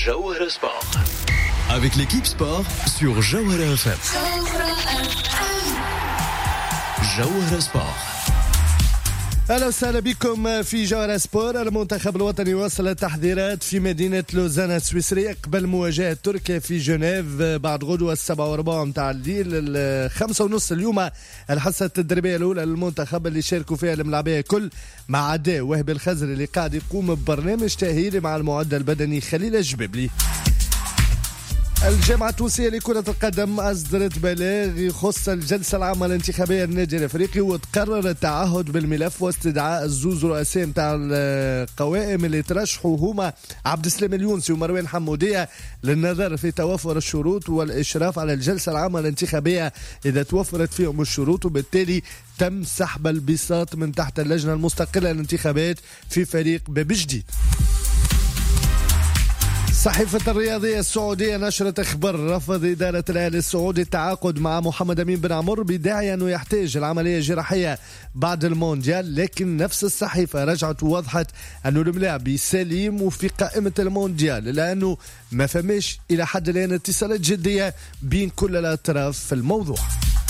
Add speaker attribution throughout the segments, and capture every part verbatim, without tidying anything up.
Speaker 1: Jawahara Sport. Avec l'équipe sport sur Jawahara F M. Jawahara Sport.
Speaker 2: أهلا وسهلا بكم في جوهرة سبور. المنتخب الوطني واصل التحضيرات في مدينة لوزان السويسرية قبل مواجهة تركيا في جنيف بعد غدوة السبعة وربع متاع الليل الخمسة ونص اليوم. الحصة التدريبية الأولى للمنتخب اللي شاركوا فيها الملاعبية كل مع عداء وهبي الخزري اللي قاعد يقوم ببرنامج تأهيلي مع المعد البدني خليل الجبيبلي. الجامعة التونسية لكرة القدم أصدرت بلاغ يخص الجلسة العامة الانتخابية للنادي الأفريقي وتقرر التعهد بالملف واستدعاء الزوز رؤساء متاع القوائم اللي ترشحوا هما عبد السلام اليونسي ومروان حمودية للنظر في توفر الشروط والإشراف على الجلسة العامة الانتخابية إذا توفرت فيهم الشروط، وبالتالي تم سحب البساط من تحت اللجنة المستقلة للانتخابات في فريق باب جديد. صحيفة الرياضية السعودية نشرت اخبار رفض إدارة الأهلي السعودي التعاقد مع محمد أمين بن عمر بداعي أنه يحتاج العملية جراحية بعد المونديال، لكن نفس الصحيفة رجعت ووضحت أنه الملاعبي سليم وفي قائمة المونديال، لأنه ما فماش إلى حد الآن اتصالات جدية بين كل الأطراف في الموضوع.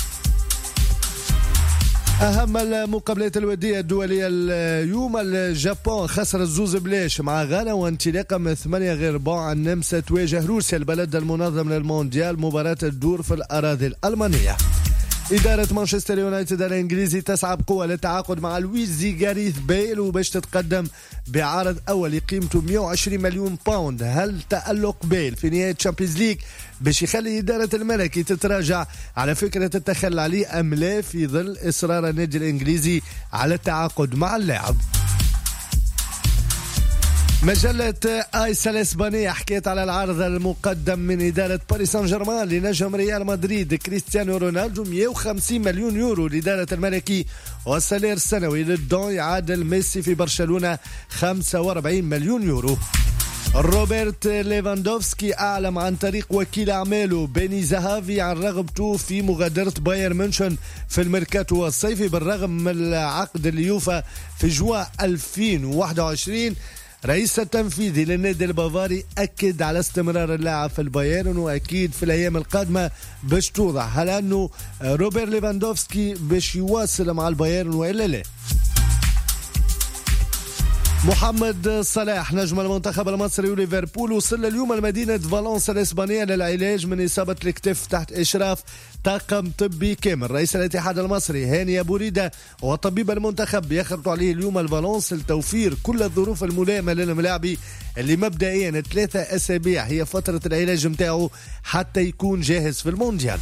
Speaker 2: أهم المقابلات الودية الدولية اليوم، اليابان خسر الزوز بلاش مع غانا وانطلاقا من ثمانية غير ربع. النمسا تواجه روسيا البلد المنظم للمونديال، مباراة تدور في الأراضي الألمانية. إدارة مانشستر يونايتد الإنجليزي تسعى بقوة للتعاقد مع لويزي غاريث بيل وباش تتقدم بعرض أولي قيمته مئة وعشرين مليون باوند. هل تألق بيل في نهاية تشامبيونز ليج باش يخلي إدارة الملكي تتراجع على فكرة التخلي عليه أم لا، في ظل إصرار النادي الإنجليزي على التعاقد مع اللاعب؟ مجلة آيس الإسبانية حكيت على العرض المقدم من إدارة باريس سان جيرمان لنجم ريال مدريد كريستيانو رونالدو مئة وخمسين مليون يورو لإدارة الملكي، والسالير السنوي للدون يعادل ميسي في برشلونة خمسة وأربعين مليون يورو. روبرت ليفاندوفسكي أعلم عن طريق وكيل أعماله بيني زهافي عن رغبته في مغادرة بايرن ميونخ في الميركاتو الصيفي بالرغم من العقد اليوفا في جوان ألفين وواحد وعشرين. رئيس التنفيذي للنادي البافاري أكد على استمرار اللاعب في البايرن، وأكيد في الأيام القادمة باش توضح هل أنه روبرت ليفاندوفسكي باش يواصل مع البايرن وإلا لا. محمد صلاح نجم المنتخب المصري وليفربول وصل اليوم لمدينة فالنسيا الإسبانية للعلاج من إصابة الكتف تحت إشراف طاقم طبي كامل. رئيس الاتحاد المصري هاني أبو ريدة وطبيب المنتخب يخرطوا عليه اليوم الفالنس لتوفير كل الظروف الملائمة للملاعبي اللي مبدئيا ثلاثة أسابيع هي فترة العلاج متاعه حتى يكون جاهز في المونديال.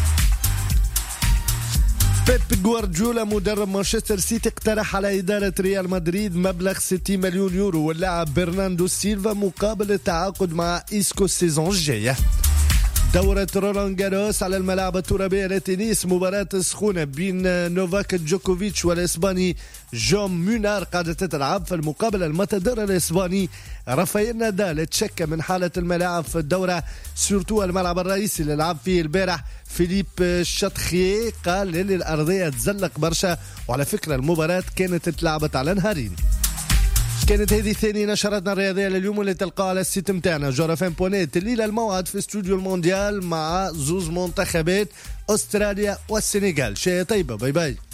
Speaker 2: بيب جوارديولا مدرب مانشستر سيتي اقترح على إدارة ريال مدريد مبلغ ستين مليون يورو واللاعب برناردو سيلفا مقابل التعاقد مع إيسكو السيزون الجاية. دورة رولان جاروس على الملاعب الترابية لتنس، مباراة سخونة بين نوفاك جوكوفيتش والإسباني جون مونار قاعدة تتلعب. في المقابل المتدور الإسباني رافائيل نادال تشكى من حالة الملاعب في الدورة، سورتو الملعب الرئيسي اللي لعب فيه البارح فيليب شاتخيه قال للي الأرضية تزلق برشا، وعلى فكرة المباراة كانت اتلعبت على نهارين. كانت هذه ثاني نشرتنا الرياضية لليوم اللي تلقاها على السيت متاعنا جورا فان بونيت. الليلة الموعد في استوديو المونديال مع زوز منتخبات أستراليا والسنغال. شيء طيبة، باي باي.